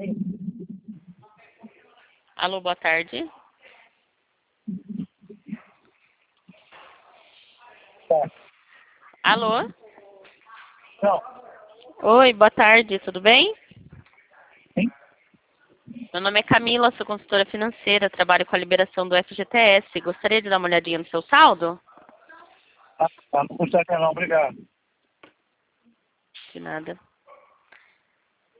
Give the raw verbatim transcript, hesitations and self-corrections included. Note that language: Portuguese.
Alô, boa tarde. Tá. Alô? Não. Oi, boa tarde, tudo bem? Sim? Meu nome é Camila, sou consultora financeira, trabalho com a liberação do F G T S. Gostaria de dar uma olhadinha no seu saldo? Ah, tá. Não consegue não, obrigado. De nada.